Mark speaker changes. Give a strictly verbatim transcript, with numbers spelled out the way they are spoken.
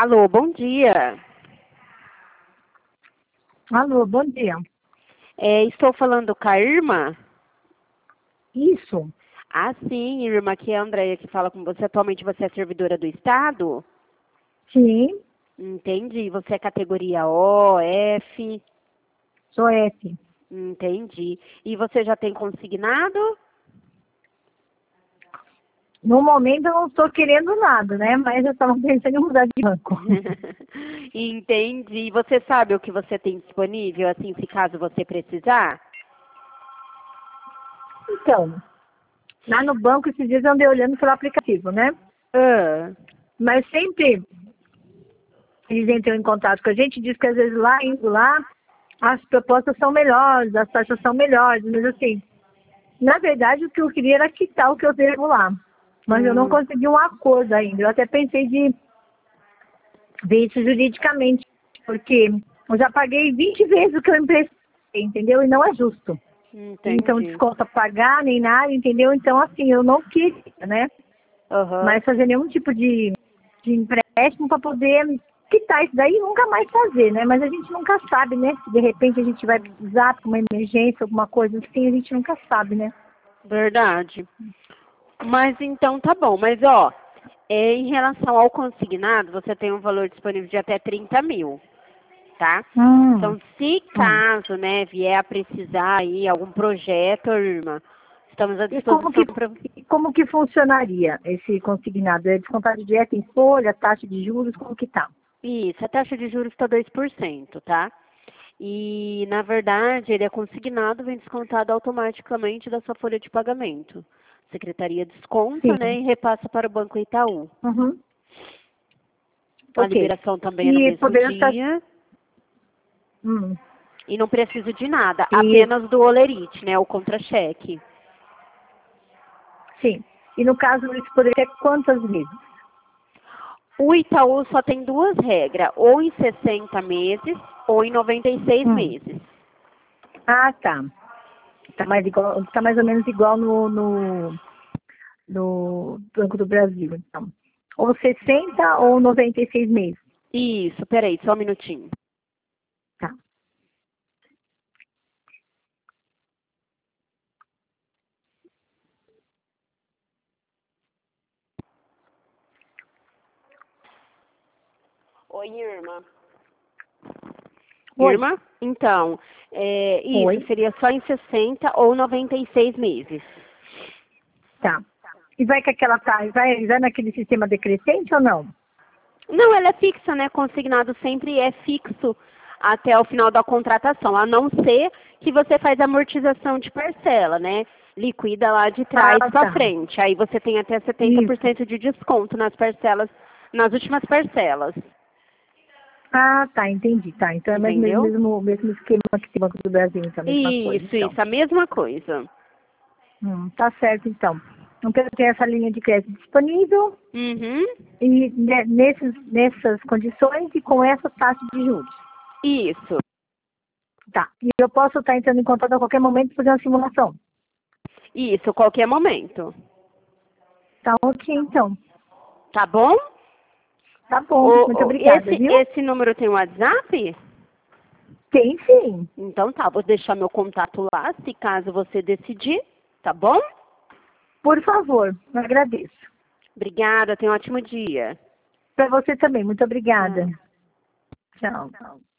Speaker 1: Alô, bom dia.
Speaker 2: Alô, bom dia.
Speaker 1: É, estou falando com a Irma?
Speaker 2: Isso.
Speaker 1: Ah, sim, Irma, aqui é a Andréia que fala com você. Atualmente você é servidora do Estado?
Speaker 2: Sim,
Speaker 1: Entendi. Você é categoria O, F?
Speaker 2: sou F.
Speaker 1: Entendi. E você já tem consignado?
Speaker 2: No momento eu não estou querendo nada, né? Mas eu estava pensando em mudar de banco.
Speaker 1: Entendi. Você sabe o que você tem disponível, assim, se caso você precisar?
Speaker 2: Então, lá no banco esses dias eu andei olhando pelo aplicativo, né?
Speaker 1: Ah,
Speaker 2: Mas sempre eles entram em contato com a gente, diz que às vezes lá, indo lá, as propostas são melhores, as taxas são melhores, mas assim, na verdade o que eu queria era quitar o que eu devo lá. Mas eu não
Speaker 1: hum,
Speaker 2: consegui um acordo ainda. Eu até pensei de ver isso juridicamente, porque eu já paguei vinte vezes o que eu emprestei, entendeu? E não é justo. Então,
Speaker 1: entendi.
Speaker 2: desconto a pagar, nem nada, entendeu? Então, assim, eu não queria, né?
Speaker 1: Aham.
Speaker 2: Mas fazer nenhum tipo de, de empréstimo para poder quitar isso daí e nunca mais fazer, né? Mas a gente nunca sabe, né? Se de repente a gente vai precisar para uma emergência, alguma coisa assim, a gente nunca sabe, né?
Speaker 1: Verdade. Mas então tá bom. Mas ó, é, em relação ao consignado, você tem um valor disponível de até trinta mil, tá?
Speaker 2: Hum,
Speaker 1: Então, se
Speaker 2: hum.
Speaker 1: caso, né, vier a precisar aí algum projeto, irmã, estamos à
Speaker 2: E como
Speaker 1: disposição
Speaker 2: que,
Speaker 1: para.
Speaker 2: e como que funcionaria esse consignado? É descontado direto em folha, taxa de juros, como que tá?
Speaker 1: Isso, a taxa de juros está dois por cento, tá? E, na verdade, ele é consignado, vem descontado automaticamente da sua folha de pagamento. A secretaria desconta, né,
Speaker 2: Sim.
Speaker 1: e repassa para o Banco Itaú.
Speaker 2: Uhum.
Speaker 1: A
Speaker 2: Ok.
Speaker 1: liberação também é no
Speaker 2: E
Speaker 1: mesmo
Speaker 2: poderia estar.
Speaker 1: dia.
Speaker 2: Hum.
Speaker 1: E não precisa de nada,
Speaker 2: E
Speaker 1: apenas do olerite, né, o contra-cheque.
Speaker 2: sim. E no caso isso poderia ser quantas vezes?
Speaker 1: O Itaú só tem duas regras, ou em sessenta meses ou em noventa e seis
Speaker 2: Hum.
Speaker 1: meses.
Speaker 2: Ah, tá. Tá mais igual, tá mais ou menos igual no, no, no Banco do Brasil, então. Ou sessenta ou noventa e seis meses.
Speaker 1: Isso, peraí, só um minutinho.
Speaker 2: Tá.
Speaker 1: Oi, Irma.
Speaker 2: Oi.
Speaker 1: Irma? Então, é, isso
Speaker 2: Oi.
Speaker 1: seria só em sessenta ou noventa e seis meses.
Speaker 2: Tá. E vai com aquela taxa, vai, vai naquele sistema decrescente ou não?
Speaker 1: Não, ela é fixa, né? Consignado sempre é fixo até o final da contratação, a não ser que você faz amortização de parcela, né? Liquida lá de trás
Speaker 2: Ah,
Speaker 1: para
Speaker 2: tá.
Speaker 1: frente. Aí você tem até setenta por
Speaker 2: Isso.
Speaker 1: cento de desconto nas parcelas, nas últimas parcelas.
Speaker 2: Ah, tá, entendi. Tá. Então é mais mesmo,
Speaker 1: Entendeu?
Speaker 2: mesmo, mesmo esquema que tem Banco do Brasil, então, a mesma coisa,
Speaker 1: Isso,
Speaker 2: então.
Speaker 1: isso, a mesma coisa.
Speaker 2: Hum, tá certo, então. Então eu tenho essa linha de crédito disponível
Speaker 1: Uhum.
Speaker 2: e ne- nesses, nessas condições e com essa taxa de juros.
Speaker 1: Isso.
Speaker 2: Tá. E eu posso estar entrando em contato a qualquer momento e fazer uma simulação.
Speaker 1: Isso, qualquer momento.
Speaker 2: Tá ok, então.
Speaker 1: Tá bom?
Speaker 2: Tá bom. Muito
Speaker 1: O, o-
Speaker 2: obrigada,
Speaker 1: esse,
Speaker 2: viu?
Speaker 1: esse número tem WhatsApp?
Speaker 2: Tem sim.
Speaker 1: Então tá, vou deixar meu contato lá, se caso você decidir, tá bom?
Speaker 2: Por favor, eu agradeço.
Speaker 1: Obrigada, tenha um ótimo dia.
Speaker 2: Para você também, muito obrigada.
Speaker 1: Tchau.
Speaker 2: Tchau.